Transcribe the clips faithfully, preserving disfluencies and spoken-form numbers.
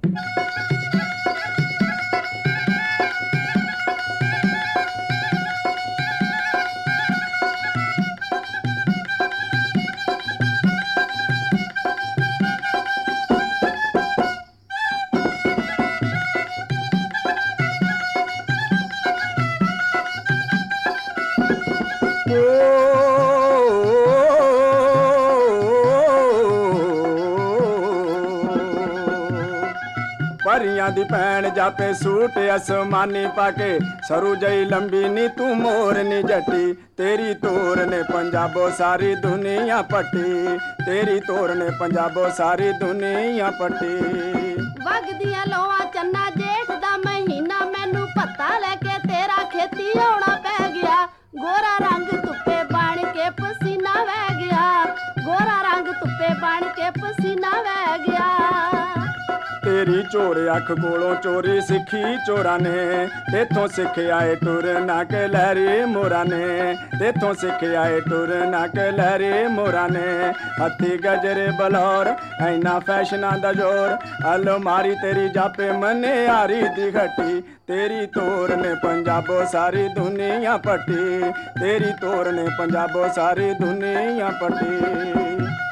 परियां दी भैन जापे सूट आसमानी पाके सरू जई लंबी नी तू मोर नी जटी तेरी तोर ने पंजाबो सारी दुनिया पट्टी तेरी तोर ने पंजाबो सारी दुनिया पट्टी वगदियां लोआ चन्ना जेठ दा महीना मैनू पता लेके तेरा खेती आउणा पै गया गोरा रंग तुप्पे बन के पसीना वह गया गोरा रंग तुप्पे बन के पसीना वह गया तेरी चोर अख कोलों चोरी सिखी चोरा ने तेथों सिख आए टुर ना के लहरी मोरा ने तेथों सिख आए टुर ना के लहरी मोरा ने हथी गजरे बलौर ऐना फैशना दा जोर अलमारी तेरी जापे मने आरी दी घटी तेरी तोर ने पंजाबो सारी दुनिया पट्टी तेरी तोर ने पंजाबो सारी दुनिया पट्टी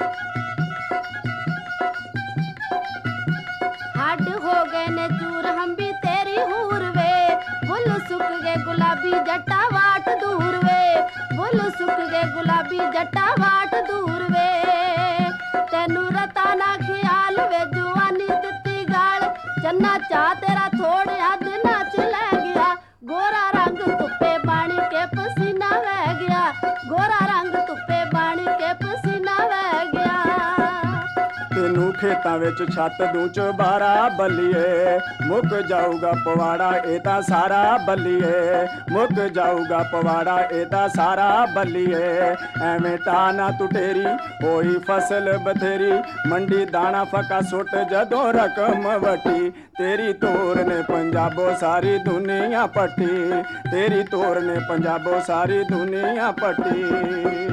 हड हो गए ने चूर हम भी तेरी हूर वे फुल सुक गए गुलाबी जट्टा वाट दूर वे फुल सुक गए गुलाबी जट्टा वाट दूर वे तेनू रता ना ख्याल वे जुआनी दित्ती गाल चन्ना चा तेरा थोड़े हद नाच ले गया गोरा रंग तुप्पे बाणी के पसीना वह गया गोरा रंग तुप्पे बाणी के पसीना वह गया तेनू खेतां विच छत दूं चबारा बल्लीए मुक जाऊगा पवाड़ा एदा सारा बल्लीए मुक जाऊगा पवाड़ा एदा सारा बल्लीए एवें टाना तुटेरी होई फसल बथेरी मंडी दाना फका सुट जदों रकम वटी तेरी तोर ने पंजाबो सारी दुनिया पट्टी तेरी तोर ने पंजाबो सारी दुनिया पट्टी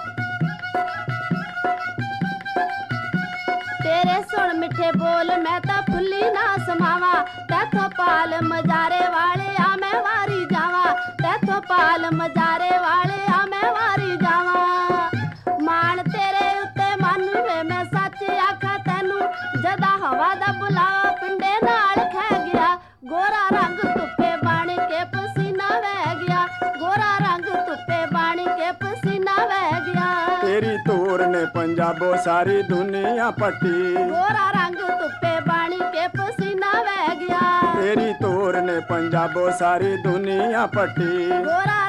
तेरे सुन मिठे बोल मैं ता फुल्ली ना समावा तैथों पाल मजारे वाले आ मैं वारी जावा तैथों पाल मजारे वाले आ मैं वारी जावा मान तेरे उत्ते मन वे मैं सच आखा तैनू जदा हवा दा बुलावा पिंडे नाल खै गया गोरा रंग तुप्पे बाणी के पसीना वह गया गोरा रंग तुप्पे बाणी के पसीना वह गया तेरी तोर ने पंजाबो सारी दुनिया पट्टी गोरा रंग तुप्पे बाणी के पसीना वह गया तेरी तोर ने पंजाबो सारी दुनिया पट्टी गोरा